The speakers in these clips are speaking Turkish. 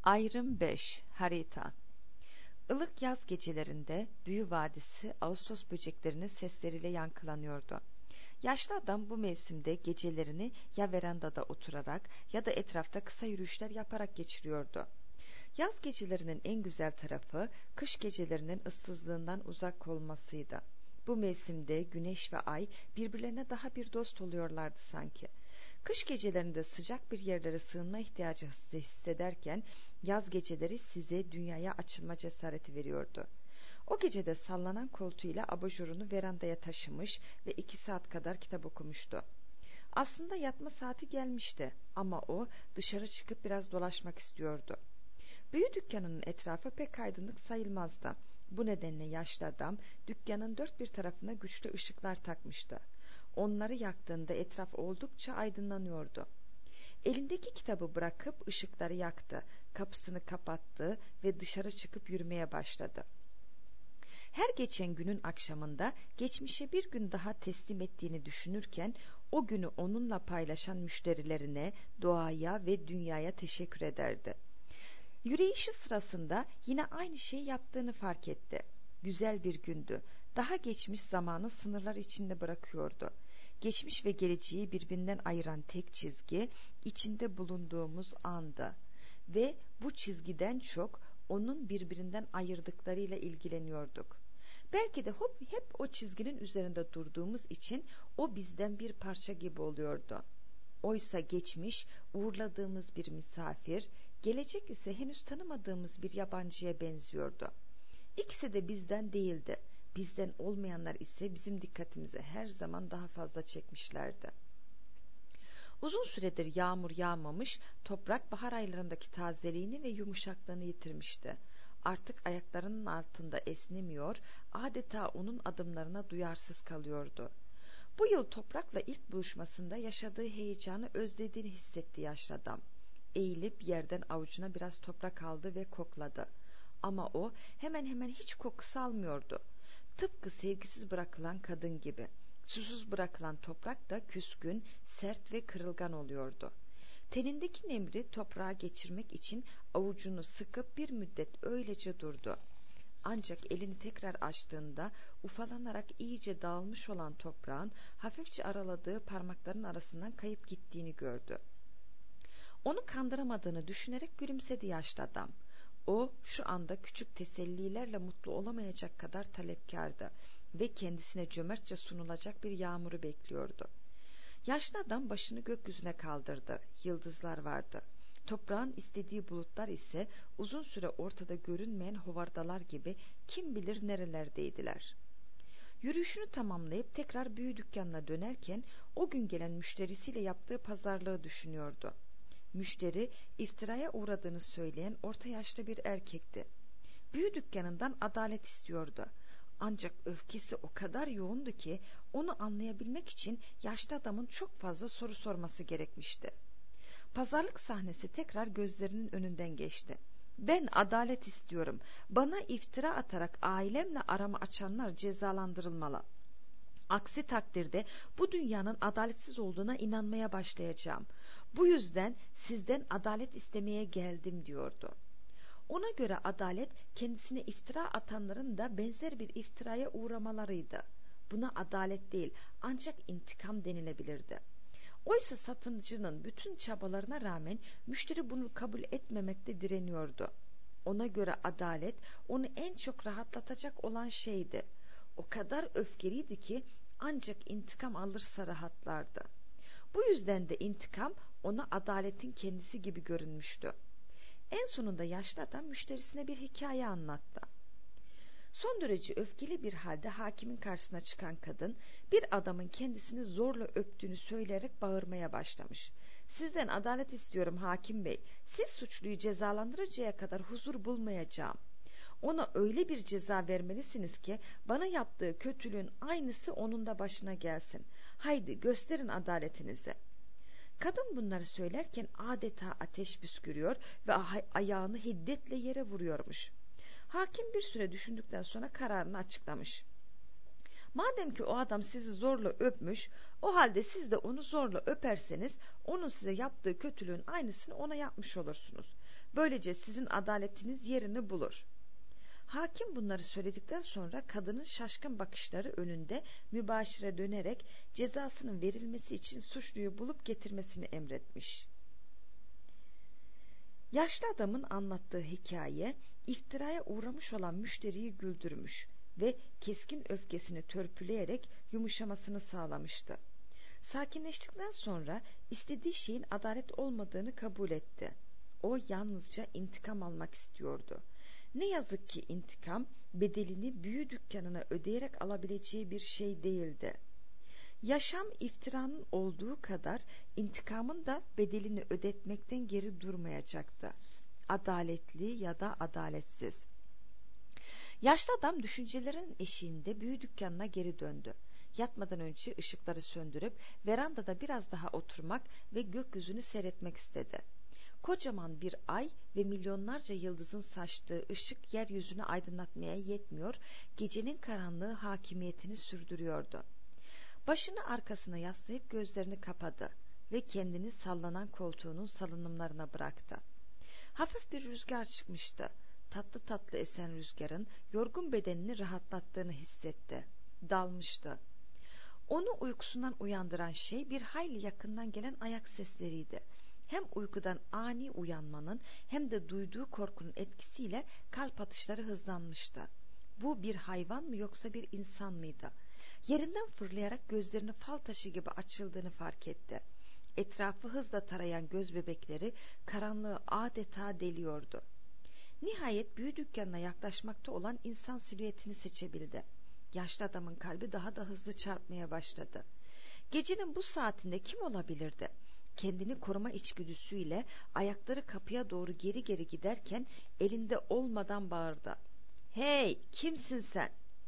Ayrım 5. Harita. Ilık yaz gecelerinde Büyü Vadisi Ağustos böceklerinin sesleriyle yankılanıyordu. Yaşlı adam bu mevsimde gecelerini ya verandada oturarak ya da etrafta kısa yürüyüşler yaparak geçiriyordu. Yaz gecelerinin en güzel tarafı kış gecelerinin ıssızlığından uzak olmasıydı. Bu mevsimde güneş ve ay birbirlerine daha bir dost oluyorlardı sanki. Kış gecelerinde sıcak bir yerlere sığınma ihtiyacı hissederken yaz geceleri size dünyaya açılma cesareti veriyordu. O gecede sallanan koltuğuyla abajurunu verandaya taşımış ve 2 saat kadar kitap okumuştu. Aslında yatma saati gelmişti ama o dışarı çıkıp biraz dolaşmak istiyordu. Büyü dükkanının etrafı pek aydınlık sayılmazdı. Bu nedenle yaşlı adam dükkanın dört bir tarafına güçlü ışıklar takmıştı. Onları yaktığında etraf oldukça aydınlanıyordu. Elindeki kitabı bırakıp ışıkları yaktı, kapısını kapattı ve dışarı çıkıp yürümeye başladı. Her geçen günün akşamında geçmişe bir gün daha teslim ettiğini düşünürken o günü onunla paylaşan müşterilerine, doğaya ve dünyaya teşekkür ederdi. Yürüyüşü sırasında yine aynı şeyi yaptığını fark etti. Güzel bir gündü. Daha geçmiş zamanı sınırlar içinde bırakıyordu. Geçmiş ve geleceği birbirinden ayıran tek çizgi içinde bulunduğumuz andı. Ve bu çizgiden çok onun birbirinden ayırdıklarıyla ilgileniyorduk. Belki de hep o çizginin üzerinde durduğumuz için o bizden bir parça gibi oluyordu. Oysa geçmiş uğurladığımız bir misafir, gelecek ise henüz tanımadığımız bir yabancıya benziyordu. İkisi de bizden değildi. Bizden olmayanlar ise bizim dikkatimizi her zaman daha fazla çekmişlerdi. Uzun süredir yağmur yağmamış, toprak bahar aylarındaki tazeliğini ve yumuşaklığını yitirmişti. Artık ayaklarının altında esnemiyor, adeta onun adımlarına duyarsız kalıyordu. Bu yıl toprakla ilk buluşmasında yaşadığı heyecanı özlediğini hissetti yaşlı adam. Eğilip yerden avucuna biraz toprak aldı ve kokladı. Ama o hemen hemen hiç kokusu almıyordu. Tıpkı sevgisiz bırakılan kadın gibi. Susuz bırakılan toprak da küskün, sert ve kırılgan oluyordu. Tenindeki nemri toprağa geçirmek için avucunu sıkıp bir müddet öylece durdu. Ancak elini tekrar açtığında ufalanarak iyice dağılmış olan toprağın hafifçe araladığı parmakların arasından kayıp gittiğini gördü. Onu kandıramadığını düşünerek gülümsedi yaşlı adam. O şu anda küçük tesellilerle mutlu olamayacak kadar talepkardı ve kendisine cömertçe sunulacak bir yağmuru bekliyordu. Yaşlı adam başını gökyüzüne kaldırdı. Yıldızlar vardı. Toprağın istediği bulutlar ise uzun süre ortada görünmeyen hovardalar gibi kim bilir nerelerdeydiler. Yürüyüşünü tamamlayıp tekrar büyü dükkanına dönerken o gün gelen müşterisiyle yaptığı pazarlığı düşünüyordu. Müşteri iftiraya uğradığını söyleyen orta yaşlı bir erkekti. Büyü dükkanından adalet istiyordu. Ancak öfkesi o kadar yoğundu ki onu anlayabilmek için yaşlı adamın çok fazla soru sorması gerekmişti. Pazarlık sahnesi tekrar gözlerinin önünden geçti. Ben adalet istiyorum. Bana iftira atarak ailemle aramı açanlar cezalandırılmalı. Aksi takdirde bu dünyanın adaletsiz olduğuna inanmaya başlayacağım. Bu yüzden sizden adalet istemeye geldim diyordu. Ona göre adalet kendisine iftira atanların da benzer bir iftiraya uğramalarıydı. Buna adalet değil ancak intikam denilebilirdi. Oysa satıcının bütün çabalarına rağmen müşteri bunu kabul etmemekte direniyordu. Ona göre adalet onu en çok rahatlatacak olan şeydi. O kadar öfkeliydi ki ancak intikam alırsa rahatlardı. Bu yüzden de intikam ona adaletin kendisi gibi görünmüştü. En sonunda yaşlı adam müşterisine bir hikaye anlattı. Son derece öfkeli bir halde hakimin karşısına çıkan kadın bir adamın kendisini zorla öptüğünü söyleyerek bağırmaya başlamış. Sizden adalet istiyorum hakim bey. Siz suçluyu cezalandırıncaya kadar huzur bulmayacağım. Ona öyle bir ceza vermelisiniz ki bana yaptığı kötülüğün aynısı onun da başına gelsin. Haydi gösterin adaletinizi. Kadın bunları söylerken adeta ateş püskürüyor ve ayağını hiddetle yere vuruyormuş. Hakim bir süre düşündükten sonra kararını açıklamış. Madem ki o adam sizi zorla öpmüş, o halde siz de onu zorla öperseniz onun size yaptığı kötülüğün aynısını ona yapmış olursunuz. Böylece sizin adaletiniz yerini bulur. Hakim bunları söyledikten sonra kadının şaşkın bakışları önünde mübaşire dönerek cezasının verilmesi için suçluyu bulup getirmesini emretmiş. Yaşlı adamın anlattığı hikaye iftiraya uğramış olan müşteriyi güldürmüş ve keskin öfkesini törpüleyerek yumuşamasını sağlamıştı. Sakinleştikten sonra istediği şeyin adalet olmadığını kabul etti. O yalnızca intikam almak istiyordu. Ne yazık ki intikam bedelini büyü dükkanına ödeyerek alabileceği bir şey değildi. Yaşam iftiranın olduğu kadar intikamın da bedelini ödetmekten geri durmayacaktı. Adaletli ya da adaletsiz. Yaşlı adam düşüncelerin eşiğinde büyü dükkanına geri döndü. Yatmadan önce ışıkları söndürüp verandada biraz daha oturmak ve gökyüzünü seyretmek istedi. Kocaman bir ay ve milyonlarca yıldızın saçtığı ışık yeryüzünü aydınlatmaya yetmiyor, gecenin karanlığı hakimiyetini sürdürüyordu. Başını arkasına yaslayıp gözlerini kapadı ve kendini sallanan koltuğunun salınımlarına bıraktı. Hafif bir rüzgar çıkmıştı. Tatlı tatlı esen rüzgarın yorgun bedenini rahatlattığını hissetti. Dalmıştı. Onu uykusundan uyandıran şey bir hayli yakından gelen ayak sesleriydi. Hem uykudan ani uyanmanın hem de duyduğu korkunun etkisiyle kalp atışları hızlanmıştı. Bu bir hayvan mı yoksa bir insan mıydı? Yerinden fırlayarak gözlerini fal taşı gibi açıldığını fark etti. Etrafı hızla tarayan göz bebekleri karanlığı adeta deliyordu. Nihayet büyü dükkanına yaklaşmakta olan insan silüetini seçebildi. Yaşlı adamın kalbi daha da hızlı çarpmaya başladı. Gecenin bu saatinde kim olabilirdi? Kendini koruma içgüdüsüyle ayakları kapıya doğru geri geri giderken elinde olmadan bağırdı. "Hey, kimsin sen?"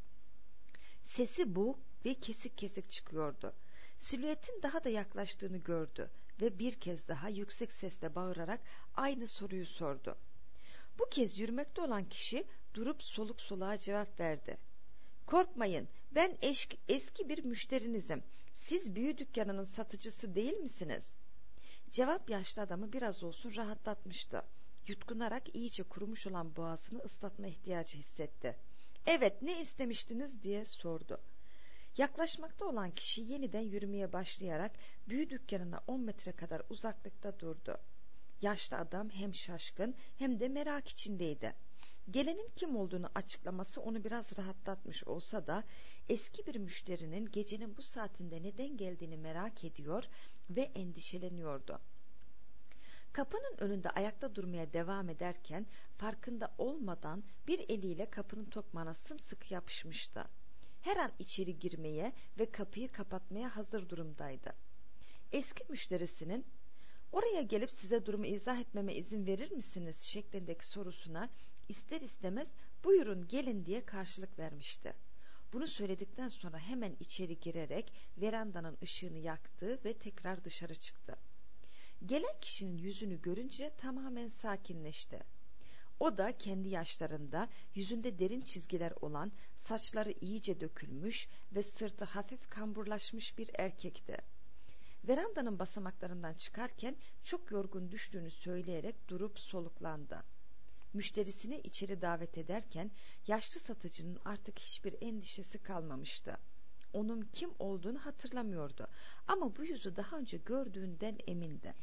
Sesi boğuk ve kesik kesik çıkıyordu. Silüetin daha da yaklaştığını gördü ve bir kez daha yüksek sesle bağırarak aynı soruyu sordu. Bu kez yürümekte olan kişi durup soluk soluğa cevap verdi. "Korkmayın, ben eski bir müşterinizim. Siz büyü dükkanının satıcısı değil misiniz?" Cevap yaşlı adamı biraz olsun rahatlatmıştı. Yutkunarak iyice kurumuş olan boğazını ıslatma ihtiyacı hissetti. "Evet, ne istemiştiniz?" diye sordu. Yaklaşmakta olan kişi yeniden yürümeye başlayarak büyü dükkanına 10 metre kadar uzaklıkta durdu. Yaşlı adam hem şaşkın hem de merak içindeydi. Gelenin kim olduğunu açıklaması onu biraz rahatlatmış olsa da eski bir müşterinin gecenin bu saatinde neden geldiğini merak ediyor ve endişeleniyordu. Kapının önünde ayakta durmaya devam ederken farkında olmadan bir eliyle kapının tokmağına sımsıkı yapışmıştı. Her an içeri girmeye ve kapıyı kapatmaya hazır durumdaydı. Eski müşterisinin "Oraya gelip size durumu izah etmeme izin verir misiniz?" şeklindeki sorusuna ister istemez "Buyurun gelin" diye karşılık vermişti. Bunu söyledikten sonra hemen içeri girerek verandanın ışığını yaktı ve tekrar dışarı çıktı. Gelen kişinin yüzünü görünce tamamen sakinleşti. O da kendi yaşlarında, yüzünde derin çizgiler olan, saçları iyice dökülmüş ve sırtı hafif kamburlaşmış bir erkekti. Verandanın basamaklarından çıkarken çok yorgun düştüğünü söyleyerek durup soluklandı. Müşterisini içeri davet ederken yaşlı satıcının artık hiçbir endişesi kalmamıştı. Onun kim olduğunu hatırlamıyordu ama bu yüzü daha önce gördüğünden emindi.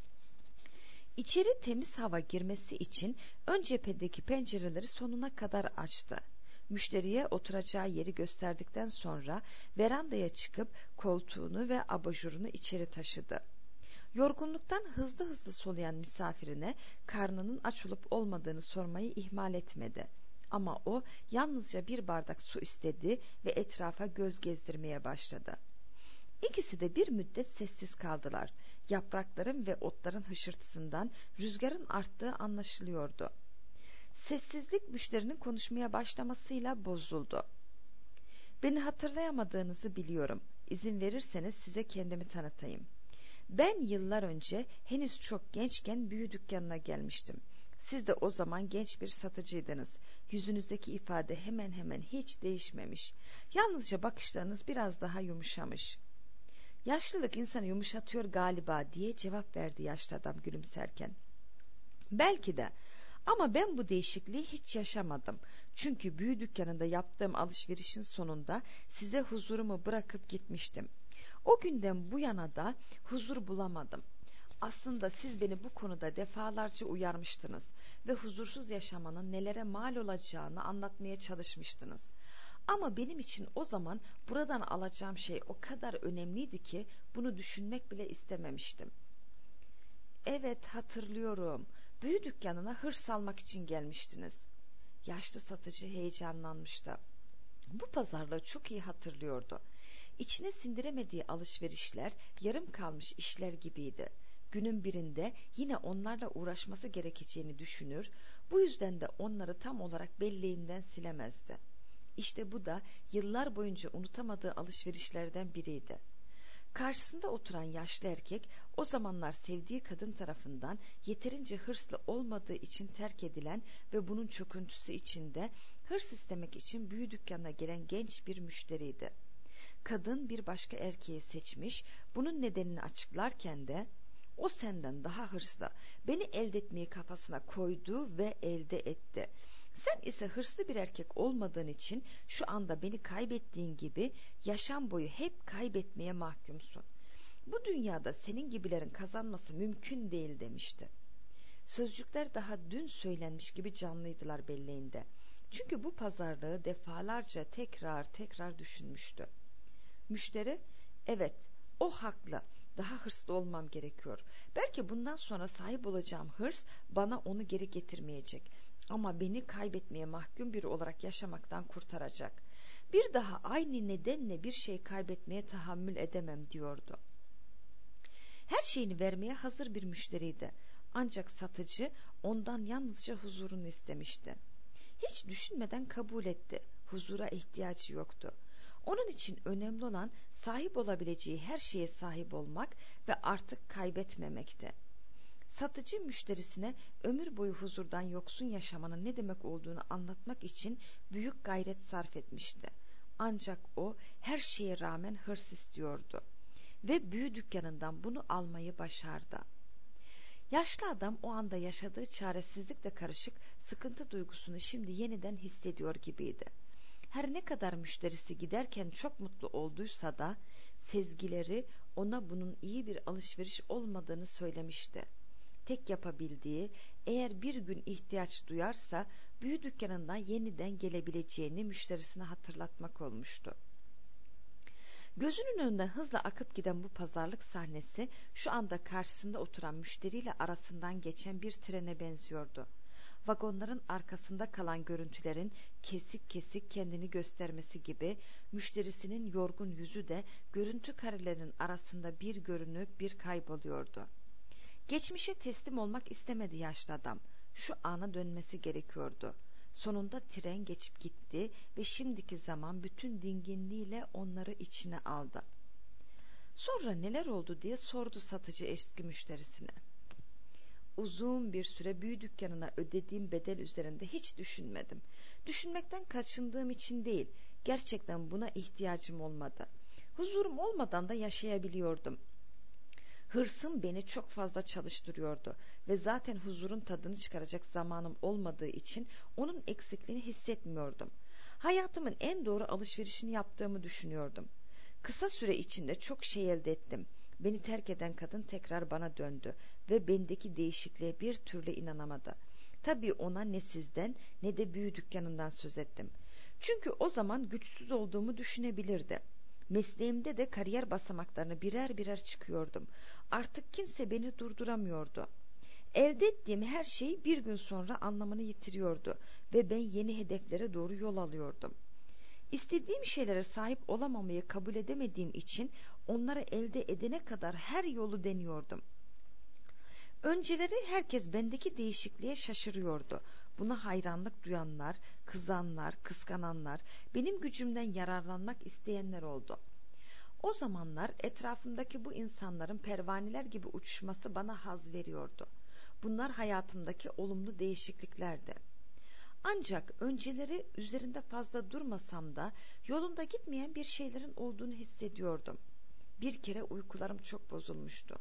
İçeri temiz hava girmesi için ön cephedeki pencereleri sonuna kadar açtı. Müşteriye oturacağı yeri gösterdikten sonra verandaya çıkıp koltuğunu ve abajurunu içeri taşıdı. Yorgunluktan hızlı hızlı soluyan misafirine karnının aç olup olmadığını sormayı ihmal etmedi. Ama o yalnızca bir bardak su istedi ve etrafa göz gezdirmeye başladı. İkisi de bir müddet sessiz kaldılar. Yaprakların ve otların hışırtısından rüzgarın arttığı anlaşılıyordu. Sessizlik müşterinin konuşmaya başlamasıyla bozuldu. "Beni hatırlayamadığınızı biliyorum. İzin verirseniz size kendimi tanıtayım. Ben yıllar önce henüz çok gençken büyü dükkanına gelmiştim. Siz de o zaman genç bir satıcıydınız. Yüzünüzdeki ifade hemen hemen hiç değişmemiş. Yalnızca bakışlarınız biraz daha yumuşamış." "Yaşlılık insanı yumuşatıyor galiba" diye cevap verdi yaşlı adam gülümserken. "Belki de Ama ben bu değişikliği hiç yaşamadım. Çünkü büyü dükkanında yaptığım alışverişin sonunda size huzurumu bırakıp gitmiştim. O günden bu yana da huzur bulamadım. Aslında siz beni bu konuda defalarca uyarmıştınız ve huzursuz yaşamanın nelere mal olacağını anlatmaya çalışmıştınız. Ama benim için o zaman buradan alacağım şey o kadar önemliydi ki bunu düşünmek bile istememiştim. Evet, hatırlıyorum. Büyü dükkanına hırs almak için gelmiştiniz. Yaşlı satıcı heyecanlanmıştı. Bu pazarlığı çok iyi hatırlıyordu. İçine sindiremediği alışverişler yarım kalmış işler gibiydi. Günün birinde yine onlarla uğraşması gerekeceğini düşünür, bu yüzden de onları tam olarak belleğinden silemezdi. İşte bu da yıllar boyunca unutamadığı alışverişlerden biriydi. Karşısında oturan yaşlı erkek o zamanlar sevdiği kadın tarafından yeterince hırslı olmadığı için terk edilen ve bunun çöküntüsü içinde hırs istemek için büyü dükkanına gelen genç bir müşteriydi. Kadın bir başka erkeği seçmiş, bunun nedenini açıklarken de o senden daha hırslı, beni elde etmeyi kafasına koydu ve elde etti. Sen ise hırslı bir erkek olmadığın için şu anda beni kaybettiğin gibi yaşam boyu hep kaybetmeye mahkumsun. Bu dünyada senin gibilerin kazanması mümkün değil demişti. Sözcükler daha dün söylenmiş gibi canlıydılar belleğinde. Çünkü bu pazarlığı defalarca tekrar düşünmüştü. Müşteri, evet, o haklı. Daha hırslı olmam gerekiyor. Belki bundan sonra sahip olacağım hırs bana onu geri getirmeyecek. Ama beni kaybetmeye mahkum biri olarak yaşamaktan kurtaracak. Bir daha aynı nedenle bir şey kaybetmeye tahammül edemem diyordu. Her şeyini vermeye hazır bir müşteriydi. Ancak satıcı ondan yalnızca huzurunu istemişti. Hiç düşünmeden kabul etti. Huzura ihtiyacı yoktu. Onun için önemli olan sahip olabileceği her şeye sahip olmak ve artık kaybetmemekti. Satıcı müşterisine ömür boyu huzurdan yoksun yaşamanın ne demek olduğunu anlatmak için büyük gayret sarf etmişti. Ancak o her şeye rağmen hırs istiyordu ve büyü dükkanından bunu almayı başardı. Yaşlı adam o anda yaşadığı çaresizlikle karışık sıkıntı duygusunu şimdi yeniden hissediyor gibiydi. Her ne kadar müşterisi giderken çok mutlu olduysa da sezgileri ona bunun iyi bir alışveriş olmadığını söylemişti. Tek yapabildiği, eğer bir gün ihtiyaç duyarsa büyü dükkanından yeniden gelebileceğini müşterisine hatırlatmak olmuştu. Gözünün önünden hızla akıp giden bu pazarlık sahnesi şu anda karşısında oturan müşteriyle arasından geçen bir trene benziyordu. Vagonların arkasında kalan görüntülerin kesik kesik kendini göstermesi gibi müşterisinin yorgun yüzü de görüntü karelerinin arasında bir görünüp bir kayboluyordu. Geçmişe teslim olmak istemedi yaşlı adam. Şu ana dönmesi gerekiyordu. Sonunda tren geçip gitti ve şimdiki zaman bütün dinginliğiyle onları içine aldı. Sonra neler oldu diye sordu satıcı eski müşterisine. Uzun bir süre büyü dükkanına ödediğim bedel üzerinde hiç düşünmedim. Düşünmekten kaçındığım için değil, gerçekten buna ihtiyacım olmadı. Huzurum olmadan da yaşayabiliyordum. Hırsım beni çok fazla çalıştırıyordu ve zaten huzurun tadını çıkaracak zamanım olmadığı için onun eksikliğini hissetmiyordum. Hayatımın en doğru alışverişini yaptığımı düşünüyordum. Kısa süre içinde çok şey elde ettim. Beni terk eden kadın tekrar bana döndü ve bendeki değişikliğe bir türlü inanamadı. Tabii ona ne sizden ne de büyü dükkanından söz ettim. Çünkü o zaman güçsüz olduğumu düşünebilirdi. Mesleğimde de kariyer basamaklarını birer birer çıkıyordum. Artık kimse beni durduramıyordu. Elde ettiğim her şey bir gün sonra anlamını yitiriyordu ve ben yeni hedeflere doğru yol alıyordum. İstediğim şeylere sahip olamamayı kabul edemediğim için onları elde edene kadar her yolu deniyordum. Önceleri herkes bendeki değişikliğe şaşırıyordu. Buna hayranlık duyanlar, kızanlar, kıskananlar, benim gücümden yararlanmak isteyenler oldu. O zamanlar etrafımdaki bu insanların pervaneler gibi uçuşması bana haz veriyordu. Bunlar hayatımdaki olumlu değişikliklerdi. Ancak önceleri üzerinde fazla durmasam da yolunda gitmeyen bir şeylerin olduğunu hissediyordum. Bir kere uykularım çok bozulmuştu.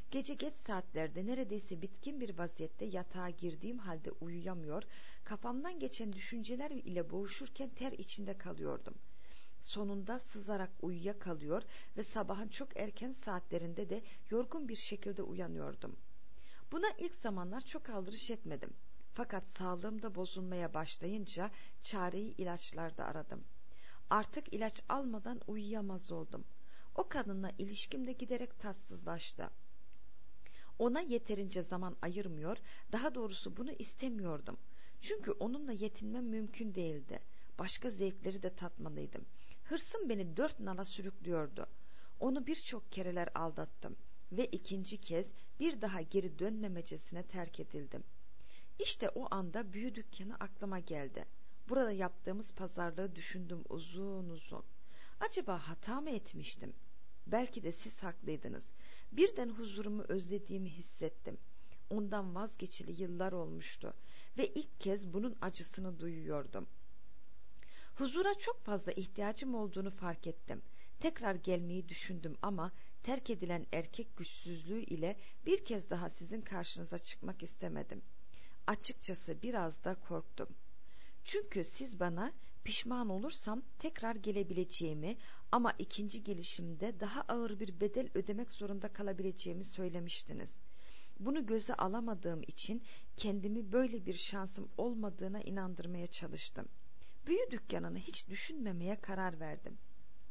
Gece geç saatlerde neredeyse bitkin bir vaziyette yatağa girdiğim halde uyuyamıyor, kafamdan geçen düşünceler ile boğuşurken ter içinde kalıyordum. Sonunda sızarak uyuyakalıyor ve sabahın çok erken saatlerinde de yorgun bir şekilde uyanıyordum. Buna ilk zamanlar çok aldırış etmedim. Fakat sağlığım da bozulmaya başlayınca çareyi ilaçlarda aradım. Artık ilaç almadan uyuyamaz oldum. O kadınla ilişkim de giderek tatsızlaştı. Ona yeterince zaman ayırmıyor, daha doğrusu bunu istemiyordum. Çünkü onunla yetinmem mümkün değildi. Başka zevkleri de tatmalıydım. Hırsım beni dört nala sürüklüyordu. Onu birçok kereler aldattım ve ikinci kez bir daha geri dönmemecesine terk edildim. İşte o anda büyü dükkanı aklıma geldi. Burada yaptığımız pazarlığı düşündüm uzun uzun. Acaba hata mı etmiştim? Belki de siz haklıydınız. Birden huzurumu özlediğimi hissettim. Ondan vazgeçili yıllar olmuştu ve ilk kez bunun acısını duyuyordum. Huzura çok fazla ihtiyacım olduğunu fark ettim. Tekrar gelmeyi düşündüm ama terk edilen erkek güçsüzlüğü ile bir kez daha sizin karşınıza çıkmak istemedim. Açıkçası biraz da korktum. Çünkü siz bana pişman olursam tekrar gelebileceğimi ama ikinci gelişimde daha ağır bir bedel ödemek zorunda kalabileceğimi söylemiştiniz. Bunu göze alamadığım için kendimi böyle bir şansım olmadığına inandırmaya çalıştım. Büyü dükkanını hiç düşünmemeye karar verdim.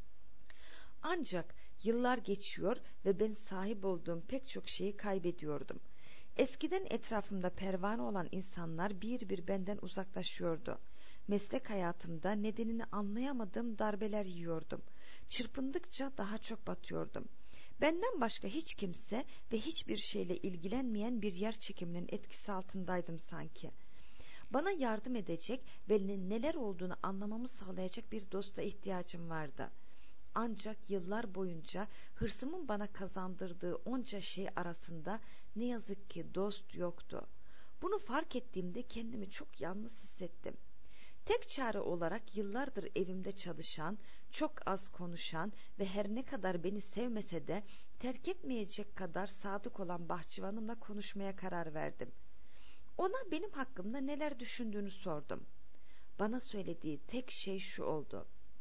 Ancak yıllar geçiyor ve ben sahip olduğum pek çok şeyi kaybediyordum. Eskiden etrafımda pervane olan insanlar bir bir benden uzaklaşıyordu. Meslek hayatımda nedenini anlayamadığım darbeler yiyordum. Çırpındıkça daha çok batıyordum. Benden başka hiç kimse ve hiçbir şeyle ilgilenmeyen bir yer çekiminin etkisi altındaydım sanki. Bana yardım edecek ve neler olduğunu anlamamı sağlayacak bir dosta ihtiyacım vardı. Ancak yıllar boyunca hırsımın bana kazandırdığı onca şey arasında ne yazık ki dost yoktu. Bunu fark ettiğimde kendimi çok yalnız hissettim. Tek çare olarak yıllardır evimde çalışan, çok az konuşan ve her ne kadar beni sevmese de terk etmeyecek kadar sadık olan bahçıvanımla konuşmaya karar verdim. Ona benim hakkımda neler düşündüğünü sordum. Bana söylediği tek şey şu oldu: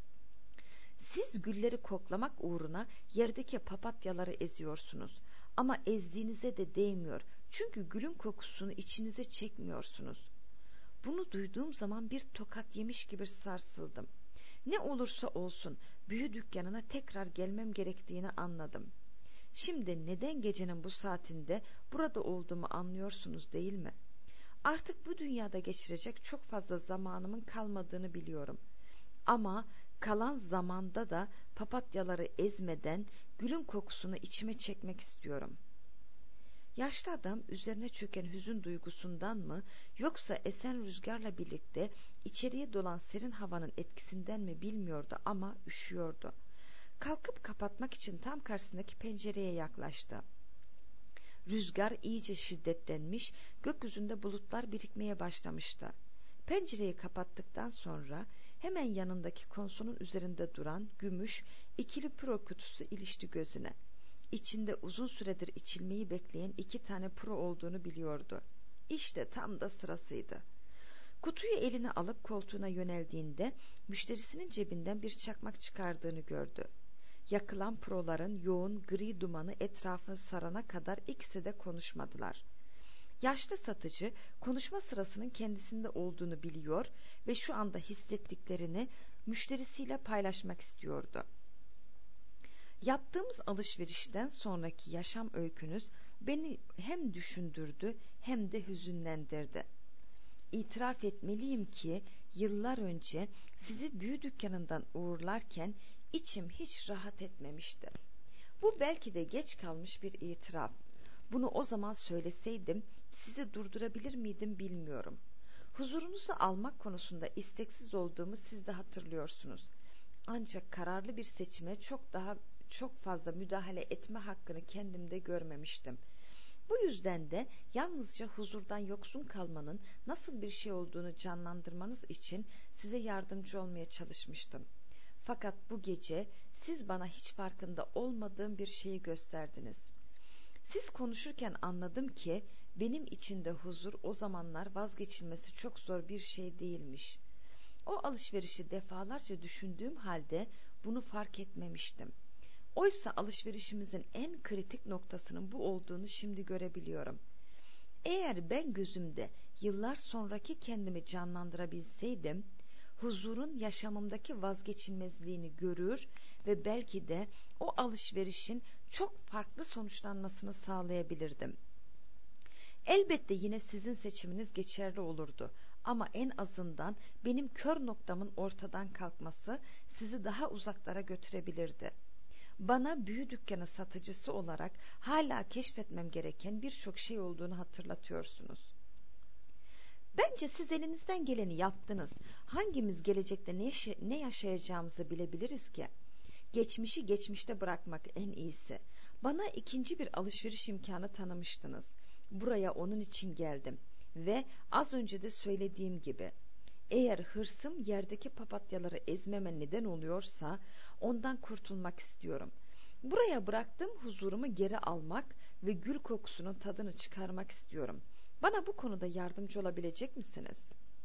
siz gülleri koklamak uğruna yerdeki papatyaları eziyorsunuz. Ama ezdiğinize de değmiyor. Çünkü gülün kokusunu içinize çekmiyorsunuz. Bunu duyduğum zaman bir tokat yemiş gibi sarsıldım. Ne olursa olsun büyü dükkanına tekrar gelmem gerektiğini anladım. Şimdi neden gecenin bu saatinde burada olduğumu anlıyorsunuz değil mi? Artık bu dünyada geçirecek çok fazla zamanımın kalmadığını biliyorum. Ama kalan zamanda da papatyaları ezmeden gülün kokusunu içime çekmek istiyorum. Yaşlı adam üzerine çöken hüzün duygusundan mı yoksa esen rüzgarla birlikte içeriye dolan serin havanın etkisinden mi bilmiyordu ama üşüyordu. Kalkıp kapatmak için tam karşısındaki pencereye yaklaştı. Rüzgar iyice şiddetlenmiş, gökyüzünde bulutlar birikmeye başlamıştı. Pencereyi kapattıktan sonra hemen yanındaki konsonun üzerinde duran gümüş ikili puro kutusu ilişti gözüne. İçinde uzun süredir içilmeyi bekleyen 2 tane puro olduğunu biliyordu. İşte tam da sırasıydı. Kutuyu eline alıp koltuğuna yöneldiğinde müşterisinin cebinden bir çakmak çıkardığını gördü. Yakılan puroların yoğun gri dumanı etrafı sarana kadar ikisi de konuşmadılar. Yaşlı satıcı konuşma sırasının kendisinde olduğunu biliyor ve şu anda hissettiklerini müşterisiyle paylaşmak istiyordu. Yaptığımız alışverişten sonraki yaşam öykünüz beni hem düşündürdü hem de hüzünlendirdi. İtiraf etmeliyim ki yıllar önce sizi büyü dükkanından uğurlarken içim hiç rahat etmemişti. Bu belki de geç kalmış bir itiraf. Bunu o zaman söyleseydim sizi durdurabilir miydim bilmiyorum. Huzurunuzu almak konusunda isteksiz olduğumu siz de hatırlıyorsunuz. Ancak kararlı bir seçime çok fazla müdahale etme hakkını kendimde görmemiştim. Bu yüzden de yalnızca huzurdan yoksun kalmanın nasıl bir şey olduğunu canlandırmanız için size yardımcı olmaya çalışmıştım. Fakat bu gece siz bana hiç farkında olmadığım bir şeyi gösterdiniz. Siz konuşurken anladım ki benim içinde huzur o zamanlar vazgeçilmesi çok zor bir şey değilmiş. O alışverişi defalarca düşündüğüm halde bunu fark etmemiştim. Oysa alışverişimizin en kritik noktasının bu olduğunu şimdi görebiliyorum. Eğer ben gözümde yıllar sonraki kendimi canlandırabilseydim, huzurun yaşamımdaki vazgeçilmezliğini görür ve belki de o alışverişin çok farklı sonuçlanmasını sağlayabilirdim. Elbette yine sizin seçiminiz geçerli olurdu ama en azından benim kör noktamın ortadan kalkması sizi daha uzaklara götürebilirdi. Bana büyü dükkanı satıcısı olarak hala keşfetmem gereken birçok şey olduğunu hatırlatıyorsunuz. Bence siz elinizden geleni yaptınız. Hangimiz gelecekte ne yaşayacağımızı bilebiliriz ki? Geçmişi geçmişte bırakmak en iyisi. Bana ikinci bir alışveriş imkanı tanımıştınız. Buraya onun için geldim. Ve az önce de söylediğim gibi, eğer hırsım yerdeki papatyaları ezmeme neden oluyorsa ondan kurtulmak istiyorum. Buraya bıraktığım huzurumu geri almak ve gül kokusunun tadını çıkarmak istiyorum. Bana bu konuda yardımcı olabilecek misiniz?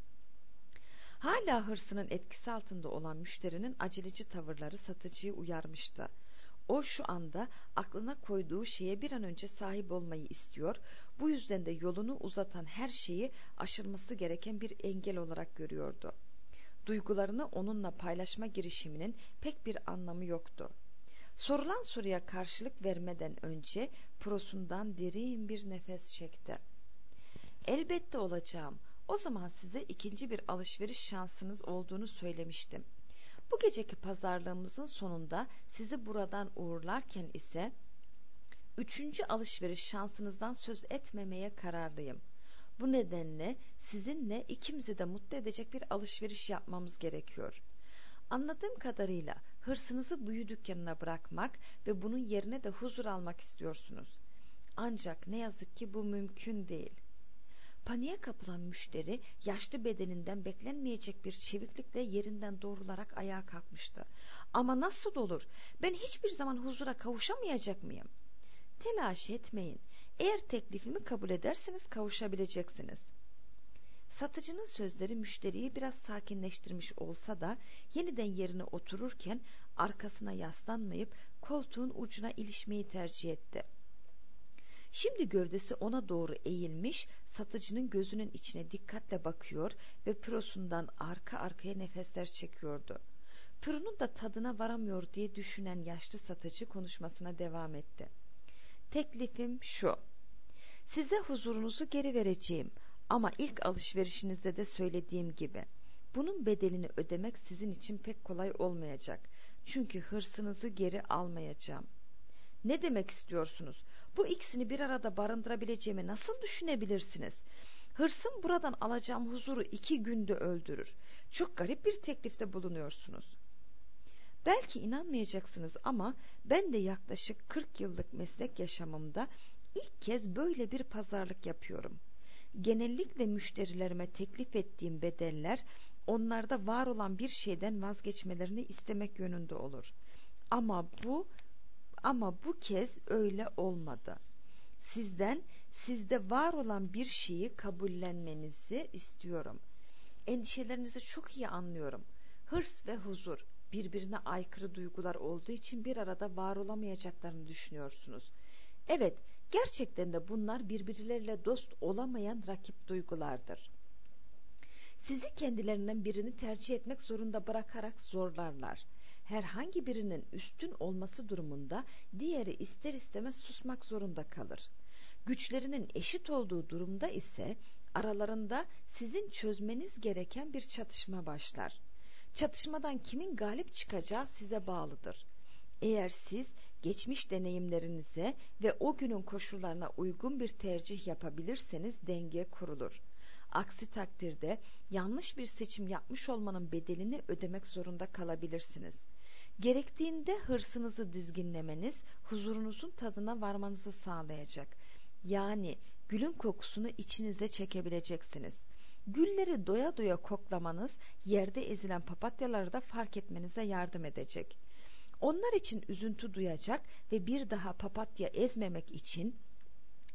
Hala hırsının etkisi altında olan müşterinin aceleci tavırları satıcıyı uyarmıştı. O şu anda aklına koyduğu şeye bir an önce sahip olmayı istiyor, bu yüzden de yolunu uzatan her şeyi aşılması gereken bir engel olarak görüyordu. Duygularını onunla paylaşma girişiminin pek bir anlamı yoktu. Sorulan soruya karşılık vermeden önce prosundan derin bir nefes çekti. Elbette olacağım. O zaman size ikinci bir alışveriş şansınız olduğunu söylemiştim. Bu geceki pazarlığımızın sonunda sizi buradan uğurlarken ise üçüncü alışveriş şansınızdan söz etmemeye kararlıyım. Bu nedenle sizinle ikimizi de mutlu edecek bir alışveriş yapmamız gerekiyor. Anladığım kadarıyla hırsınızı büyü dükkanına bırakmak ve bunun yerine de huzur almak istiyorsunuz. Ancak ne yazık ki bu mümkün değil. Paniğe kapılan müşteri yaşlı bedeninden beklenmeyecek bir çeviklikle yerinden doğrularak ayağa kalkmıştı. Ama nasıl olur? Ben hiçbir zaman huzura kavuşamayacak mıyım? Telaş etmeyin. Eğer teklifimi kabul ederseniz kavuşabileceksiniz. Satıcının sözleri müşteriyi biraz sakinleştirmiş olsa da yeniden yerine otururken arkasına yaslanmayıp koltuğun ucuna ilişmeyi tercih etti. Şimdi gövdesi ona doğru eğilmiş, satıcının gözünün içine dikkatle bakıyor ve pürosundan arka arkaya nefesler çekiyordu. Pürünün da tadına varamıyor diye düşünen yaşlı satıcı konuşmasına devam etti. Teklifim şu: size huzurunuzu geri vereceğim ama ilk alışverişinizde de söylediğim gibi bunun bedelini ödemek sizin için pek kolay olmayacak. Çünkü hırsınızı geri almayacağım. Ne demek istiyorsunuz? Bu ikisini bir arada barındırabileceğimi nasıl düşünebilirsiniz? Hırsım buradan alacağım huzuru 2 günde öldürür. Çok garip bir teklifte bulunuyorsunuz. Belki inanmayacaksınız ama ben de yaklaşık 40 yıllık meslek yaşamımda ilk kez böyle bir pazarlık yapıyorum. Genellikle müşterilerime teklif ettiğim bedeller onlarda var olan bir şeyden vazgeçmelerini istemek yönünde olur. Ama bu kez öyle olmadı. Sizde var olan bir şeyi kabullenmenizi istiyorum. Endişelerinizi çok iyi anlıyorum. Hırs ve huzur birbirine aykırı duygular olduğu için bir arada var olamayacaklarını düşünüyorsunuz. Evet, gerçekten de bunlar birbirleriyle dost olamayan rakip duygulardır. Sizi kendilerinden birini tercih etmek zorunda bırakarak zorlarlar. Herhangi birinin üstün olması durumunda diğeri ister istemez susmak zorunda kalır. Güçlerinin eşit olduğu durumda ise aralarında sizin çözmeniz gereken bir çatışma başlar. Çatışmadan kimin galip çıkacağı size bağlıdır. Eğer siz geçmiş deneyimlerinize ve o günün koşullarına uygun bir tercih yapabilirseniz denge kurulur. Aksi takdirde yanlış bir seçim yapmış olmanın bedelini ödemek zorunda kalabilirsiniz. Gerektiğinde hırsınızı dizginlemeniz, huzurunuzun tadına varmanızı sağlayacak. Yani gülün kokusunu içinize çekebileceksiniz. Gülleri doya doya koklamanız, yerde ezilen papatyaları da fark etmenize yardım edecek. Onlar için üzüntü duyacak ve bir daha papatya ezmemek için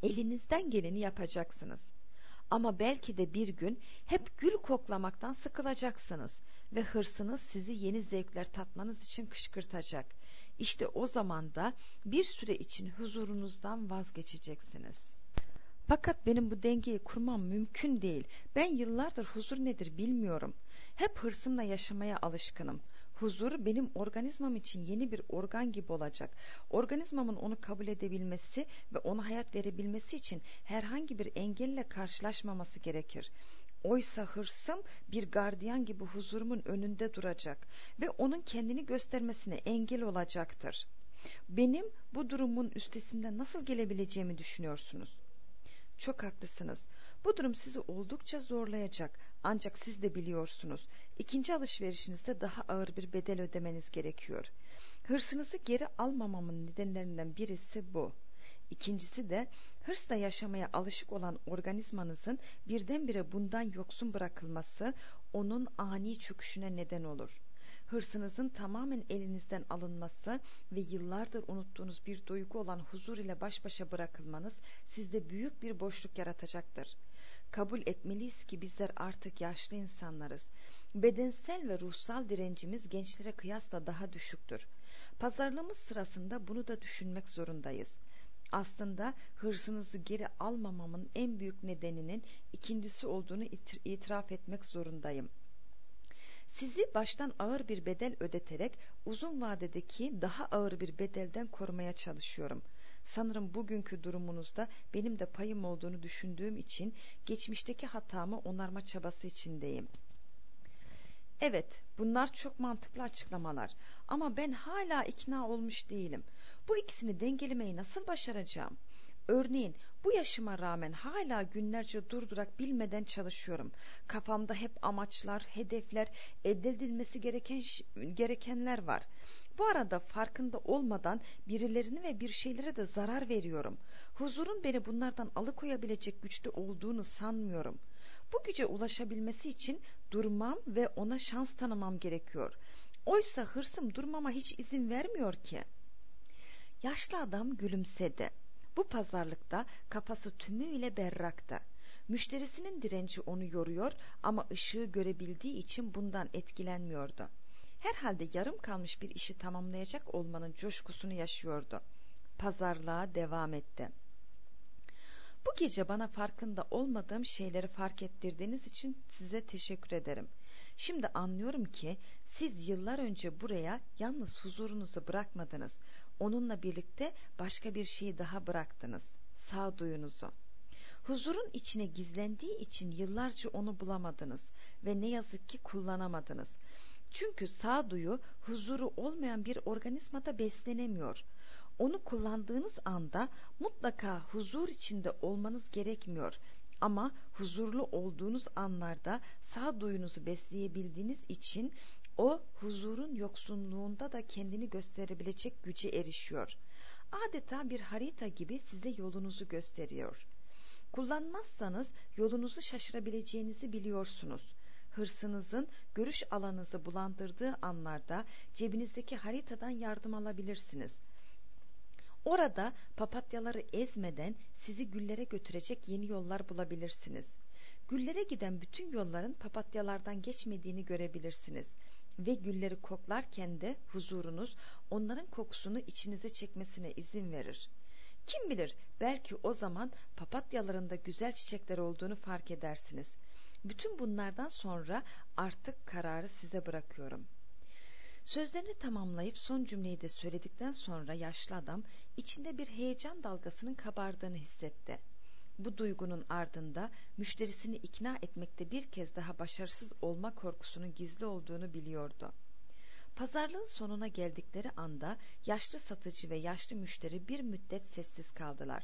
Elinizden geleni yapacaksınız. Ama belki de bir gün hep gül koklamaktan sıkılacaksınız ve hırsınız sizi yeni zevkler tatmanız için kışkırtacak. İşte o zaman da bir süre için huzurunuzdan vazgeçeceksiniz. Fakat benim bu dengeyi kurmam mümkün değil. Ben yıllardır huzur nedir bilmiyorum. Hep hırsımla yaşamaya alışkınım. Huzur benim organizmam için yeni bir organ gibi olacak. Organizmamın onu kabul edebilmesi ve ona hayat verebilmesi için herhangi bir engelle karşılaşmaması gerekir. Oysa hırsım bir gardiyan gibi huzurumun önünde duracak ve onun kendini göstermesine engel olacaktır. Benim bu durumun üstesinden nasıl gelebileceğimi düşünüyorsunuz? Çok haklısınız. Bu durum sizi oldukça zorlayacak. Ancak siz de biliyorsunuz. İkinci alışverişinizde daha ağır bir bedel ödemeniz gerekiyor. Hırsınızı geri almamamın nedenlerinden birisi bu. İkincisi de hırsla yaşamaya alışık olan organizmanızın birdenbire bundan yoksun bırakılması onun ani çöküşüne neden olur. Hırsınızın tamamen elinizden alınması ve yıllardır unuttuğunuz bir duygu olan huzur ile baş başa bırakılmanız sizde büyük bir boşluk yaratacaktır. Kabul etmeliyiz ki bizler artık yaşlı insanlarız. Bedensel ve ruhsal direncimiz gençlere kıyasla daha düşüktür. Pazarlığımız sırasında bunu da düşünmek zorundayız. Aslında hırsınızı geri almamamın en büyük nedeninin ikincisi olduğunu itiraf etmek zorundayım. Sizi baştan ağır bir bedel ödeterek uzun vadedeki daha ağır bir bedelden korumaya çalışıyorum. Sanırım bugünkü durumunuzda benim de payım olduğunu düşündüğüm için geçmişteki hatamı onarma çabası içindeyim. Evet, bunlar çok mantıklı açıklamalar ama ben hala ikna olmuş değilim. Bu ikisini dengelemeyi nasıl başaracağım? Örneğin bu yaşıma rağmen hala günlerce durdurak bilmeden çalışıyorum. Kafamda hep amaçlar, hedefler, elde edilmesi gerekenler var. Bu arada farkında olmadan birilerini ve bir şeylere de zarar veriyorum. Huzurun beni bunlardan alıkoyabilecek güçte olduğunu sanmıyorum. Bu güce ulaşabilmesi için durmam ve ona şans tanımam gerekiyor. Oysa hırsım durmama hiç izin vermiyor ki. Yaşlı adam gülümsedi. Bu pazarlıkta kafası tümüyle berraktı. Müşterisinin direnci onu yoruyor ama ışığı görebildiği için bundan etkilenmiyordu. Herhalde yarım kalmış bir işi tamamlayacak olmanın coşkusunu yaşıyordu. Pazarlığa devam etti. Bu gece bana farkında olmadığım şeyleri fark ettirdiğiniz için size teşekkür ederim. Şimdi anlıyorum ki siz yıllar önce buraya yalnız huzurunuzu bırakmadınız. Onunla birlikte başka bir şeyi daha bıraktınız. Sağduyunuzu. Huzurun içine gizlendiği için yıllarca onu bulamadınız ve ne yazık ki kullanamadınız. Çünkü sağduyu huzuru olmayan bir organizmada beslenemiyor. Onu kullandığınız anda mutlaka huzur içinde olmanız gerekmiyor. Ama huzurlu olduğunuz anlarda sağduyunuzu besleyebildiğiniz için o huzurun yoksunluğunda da kendini gösterebilecek güce erişiyor. Adeta bir harita gibi size yolunuzu gösteriyor. Kullanmazsanız yolunuzu şaşırabileceğinizi biliyorsunuz. Hırsınızın görüş alanınızı bulandırdığı anlarda cebinizdeki haritadan yardım alabilirsiniz. Orada papatyaları ezmeden sizi güllere götürecek yeni yollar bulabilirsiniz. Güllere giden bütün yolların papatyalardan geçmediğini görebilirsiniz. Ve gülleri koklarken de huzurunuz onların kokusunu içinize çekmesine izin verir. Kim bilir, belki o zaman papatyalarında güzel çiçekler olduğunu fark edersiniz. Bütün bunlardan sonra artık kararı size bırakıyorum. Sözlerini tamamlayıp son cümleyi de söyledikten sonra yaşlı adam içinde bir heyecan dalgasının kabardığını hissetti. Bu duygunun ardında müşterisini ikna etmekte bir kez daha başarısız olma korkusunun gizli olduğunu biliyordu. Pazarlığın sonuna geldikleri anda yaşlı satıcı ve yaşlı müşteri bir müddet sessiz kaldılar.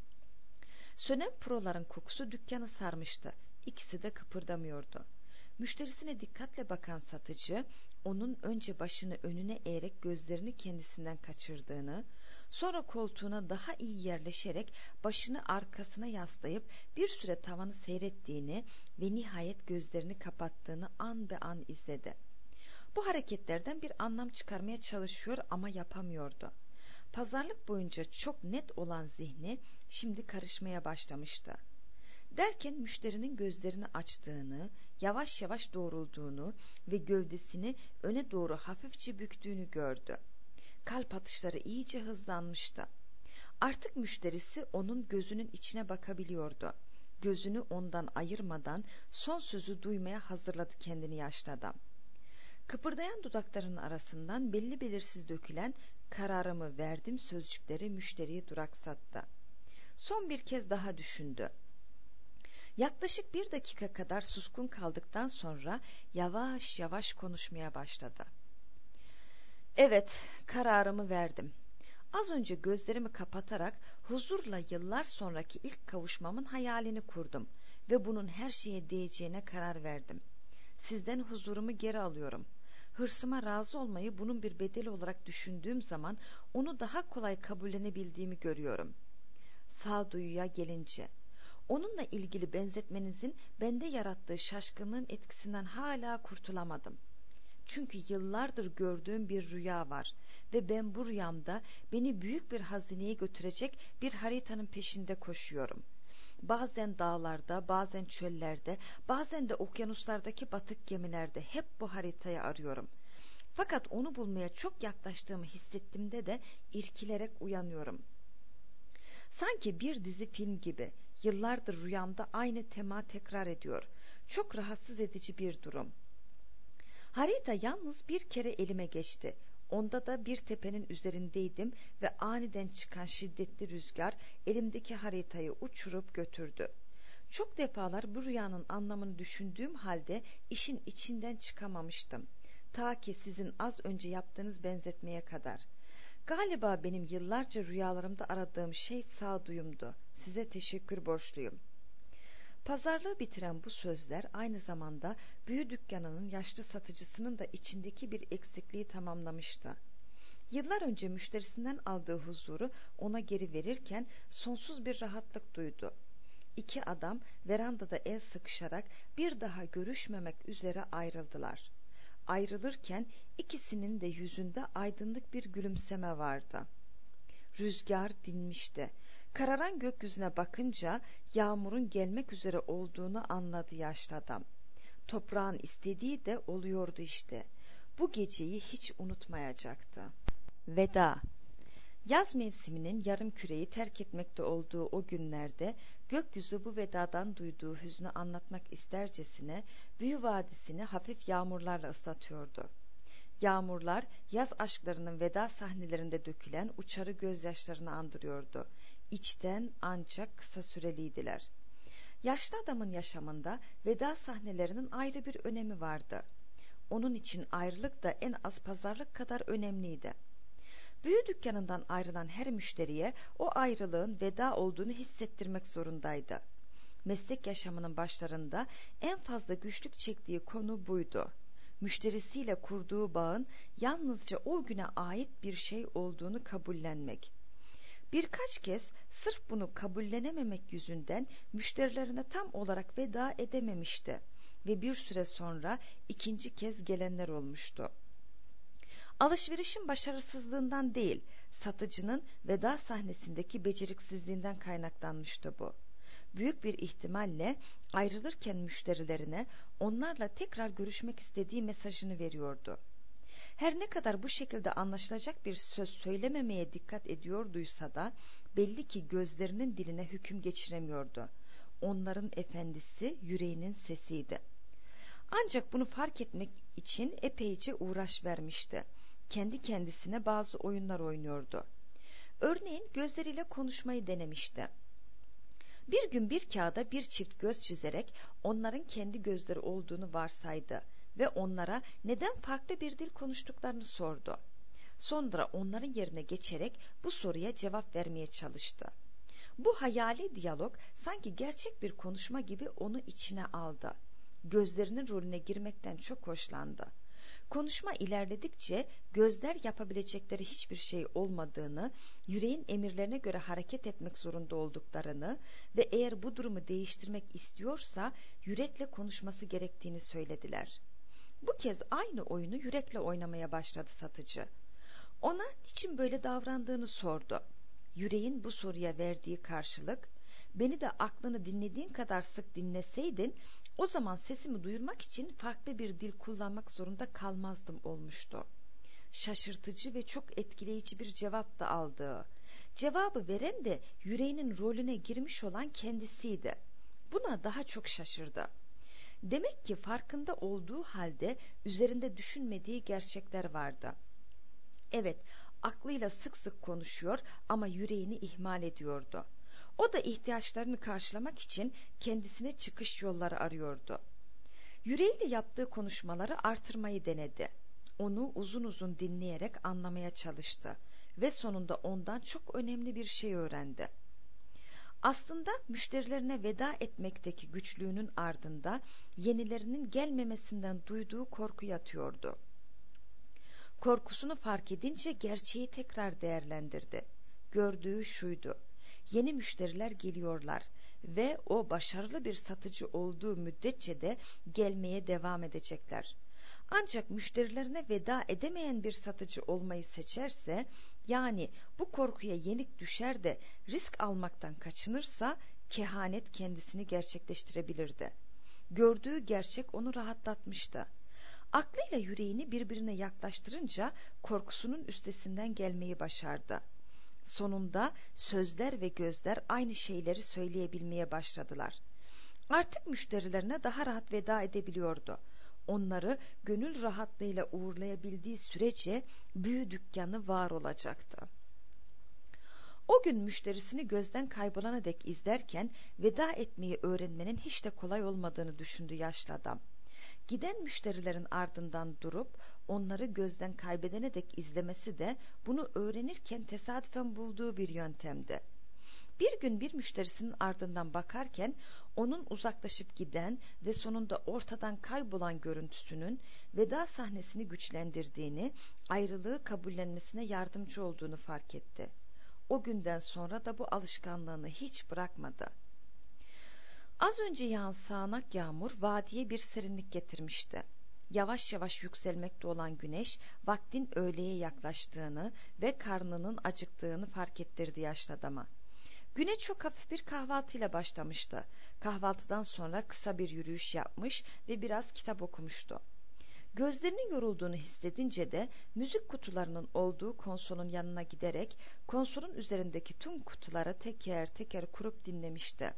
Sönen proların kokusu dükkanı sarmıştı. İkisi de kıpırdamıyordu. Müşterisine dikkatle bakan satıcı, onun önce başını önüne eğerek gözlerini kendisinden kaçırdığını, sonra koltuğuna daha iyi yerleşerek başını arkasına yaslayıp bir süre tavanı seyrettiğini ve nihayet gözlerini kapattığını an be an izledi. Bu hareketlerden bir anlam çıkarmaya çalışıyor ama yapamıyordu. Pazarlık boyunca çok net olan zihni şimdi karışmaya başlamıştı. Derken müşterinin gözlerini açtığını, yavaş yavaş doğrulduğunu ve gövdesini öne doğru hafifçe büktüğünü gördü. Kalp atışları iyice hızlanmıştı. Artık müşterisi onun gözünün içine bakabiliyordu. Gözünü ondan ayırmadan son sözü duymaya hazırladı kendini yaşlı adam. Kıpırdayan dudaklarının arasından belli belirsiz dökülen "kararımı verdim" sözcükleri müşteriyi duraksattı. Son bir kez daha düşündü. Yaklaşık 1 dakika kadar suskun kaldıktan sonra yavaş yavaş konuşmaya başladı. "Evet, kararımı verdim. Az önce gözlerimi kapatarak huzurla yıllar sonraki ilk kavuşmamın hayalini kurdum ve bunun her şeye değeceğine karar verdim. Sizden huzurumu geri alıyorum. Hırsıma razı olmayı bunun bir bedeli olarak düşündüğüm zaman onu daha kolay kabullenebildiğimi görüyorum. Sağduyuya gelince, onunla ilgili benzetmenizin bende yarattığı şaşkınlığın etkisinden hala kurtulamadım. Çünkü yıllardır gördüğüm bir rüya var ve ben bu rüyamda beni büyük bir hazineye götürecek bir haritanın peşinde koşuyorum. Bazen dağlarda, bazen çöllerde, bazen de okyanuslardaki batık gemilerde hep bu haritayı arıyorum. Fakat onu bulmaya çok yaklaştığımı hissettiğimde de irkilerek uyanıyorum. Sanki bir dizi film gibi yıllardır rüyamda aynı tema tekrar ediyor. Çok rahatsız edici bir durum. Harita yalnız bir kere elime geçti. Onda da bir tepenin üzerindeydim ve aniden çıkan şiddetli rüzgar elimdeki haritayı uçurup götürdü. Çok defalar bu rüyanın anlamını düşündüğüm halde işin içinden çıkamamıştım. Ta ki sizin az önce yaptığınız benzetmeye kadar. Galiba benim yıllarca rüyalarımda aradığım şey sağduyumdu. Size teşekkür borçluyum." Pazarlığı bitiren bu sözler aynı zamanda büyü dükkanının yaşlı satıcısının da içindeki bir eksikliği tamamlamıştı. Yıllar önce müşterisinden aldığı huzuru ona geri verirken sonsuz bir rahatlık duydu. İki adam verandada el sıkışarak bir daha görüşmemek üzere ayrıldılar. Ayrılırken ikisinin de yüzünde aydınlık bir gülümseme vardı. Rüzgar dinmişti. Kararan gökyüzüne bakınca yağmurun gelmek üzere olduğunu anladı yaşlı adam. Toprağın istediği de oluyordu işte. Bu geceyi hiç unutmayacaktı. Veda. Yaz mevsiminin yarım küreyi terk etmekte olduğu o günlerde gökyüzü bu vedadan duyduğu hüznü anlatmak istercesine Büyü Vadisi'ni hafif yağmurlarla ıslatıyordu. Yağmurlar yaz aşklarının veda sahnelerinde dökülen uçarı gözyaşlarını andırıyordu. İçten ancak kısa süreliydiler. Yaşlı adamın yaşamında veda sahnelerinin ayrı bir önemi vardı. Onun için ayrılık da en az pazarlık kadar önemliydi. Büyü dükkanından ayrılan her müşteriye o ayrılığın veda olduğunu hissettirmek zorundaydı. Meslek yaşamının başlarında en fazla güçlük çektiği konu buydu. Müşterisiyle kurduğu bağın yalnızca o güne ait bir şey olduğunu kabullenmek. Birkaç kez sırf bunu kabullenememek yüzünden müşterilerine tam olarak veda edememişti ve bir süre sonra ikinci kez gelenler olmuştu. Alışverişin başarısızlığından değil, satıcının veda sahnesindeki beceriksizliğinden kaynaklanmıştı bu. Büyük bir ihtimalle ayrılırken müşterilerine onlarla tekrar görüşmek istediği mesajını veriyordu. Her ne kadar bu şekilde anlaşılacak bir söz söylememeye dikkat ediyorduysa da belli ki gözlerinin diline hüküm geçiremiyordu. Onların efendisi yüreğinin sesiydi. Ancak bunu fark etmek için epeyce uğraş vermişti. Kendi kendisine bazı oyunlar oynuyordu. Örneğin gözleriyle konuşmayı denemişti. Bir gün bir kağıda bir çift göz çizerek onların kendi gözleri olduğunu varsaydı ve onlara neden farklı bir dil konuştuklarını sordu. Sonra onların yerine geçerek bu soruya cevap vermeye çalıştı. Bu hayali diyalog sanki gerçek bir konuşma gibi onu içine aldı. Gözlerinin rolüne girmekten çok hoşlandı. Konuşma ilerledikçe gözler yapabilecekleri hiçbir şey olmadığını, yüreğin emirlerine göre hareket etmek zorunda olduklarını ve eğer bu durumu değiştirmek istiyorsa yürekle konuşması gerektiğini söylediler. Bu kez aynı oyunu yürekle oynamaya başladı satıcı. Ona niçin böyle davrandığını sordu. Yüreğin bu soruya verdiği karşılık, beni de aklını dinlediğin kadar sık dinleseydin, o zaman sesimi duyurmak için farklı bir dil kullanmak zorunda kalmazdım olmuştu. Şaşırtıcı ve çok etkileyici bir cevap da aldığı. Cevabı veren de yüreğinin rolüne girmiş olan kendisiydi. Buna daha çok şaşırdı. Demek ki farkında olduğu halde üzerinde düşünmediği gerçekler vardı. Evet, aklıyla sık sık konuşuyor ama yüreğini ihmal ediyordu. O da ihtiyaçlarını karşılamak için kendisine çıkış yolları arıyordu. Yüreğiyle yaptığı konuşmaları artırmayı denedi. Onu uzun uzun dinleyerek anlamaya çalıştı ve sonunda ondan çok önemli bir şey öğrendi. Aslında müşterilerine veda etmekteki güçlüğünün ardında yenilerinin gelmemesinden duyduğu korku yatıyordu. Korkusunu fark edince gerçeği tekrar değerlendirdi. Gördüğü şuydu: yeni müşteriler geliyorlar ve o başarılı bir satıcı olduğu müddetçe de gelmeye devam edecekler. Ancak müşterilerine veda edemeyen bir satıcı olmayı seçerse, yani bu korkuya yenik düşer de risk almaktan kaçınırsa, kehanet kendisini gerçekleştirebilirdi. Gördüğü gerçek onu rahatlatmıştı. Aklıyla yüreğini birbirine yaklaştırınca korkusunun üstesinden gelmeyi başardı. Sonunda sözler ve gözler aynı şeyleri söyleyebilmeye başladılar. Artık müşterilerine daha rahat veda edebiliyordu. Onları gönül rahatlığıyla uğurlayabildiği sürece büyü dükkanı var olacaktı. O gün müşterisini gözden kaybolana dek izlerken veda etmeyi öğrenmenin hiç de kolay olmadığını düşündü yaşlı adam. Giden müşterilerin ardından durup onları gözden kaybedene dek izlemesi de bunu öğrenirken tesadüfen bulduğu bir yöntemdi. Bir gün bir müşterisinin ardından bakarken onun uzaklaşıp giden ve sonunda ortadan kaybolan görüntüsünün veda sahnesini güçlendirdiğini, ayrılığı kabullenmesine yardımcı olduğunu fark etti. O günden sonra da bu alışkanlığını hiç bırakmadı. Az önce yağan sağanak yağmur vadiye bir serinlik getirmişti. Yavaş yavaş yükselmekte olan güneş vaktin öğleye yaklaştığını ve karnının acıktığını fark ettirdi yaşlı adama. Güne çok hafif bir kahvaltıyla başlamıştı. Kahvaltıdan sonra kısa bir yürüyüş yapmış ve biraz kitap okumuştu. Gözlerinin yorulduğunu hissedince de müzik kutularının olduğu konsolun yanına giderek konsolun üzerindeki tüm kutuları teker teker kurup dinlemişti.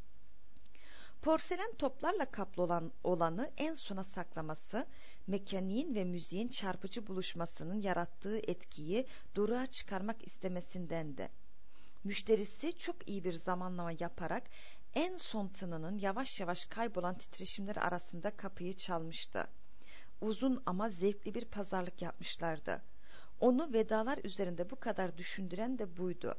Porselen toplarla kaplı olanı en sona saklaması, mekaniğin ve müziğin çarpıcı buluşmasının yarattığı etkiyi doruğa çıkarmak istemesindendi. Müşterisi çok iyi bir zamanlama yaparak en son tınının yavaş yavaş kaybolan titreşimler arasında kapıyı çalmıştı. Uzun ama zevkli bir pazarlık yapmışlardı. Onu vedalar üzerinde bu kadar düşündüren de buydu.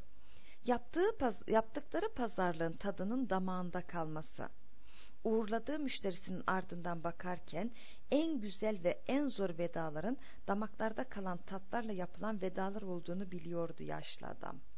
Yaptıkları pazarlığın tadının damağında kalması. Uğurladığı müşterisinin ardından bakarken en güzel ve en zor vedaların damaklarda kalan tatlarla yapılan vedalar olduğunu biliyordu yaşlı adam.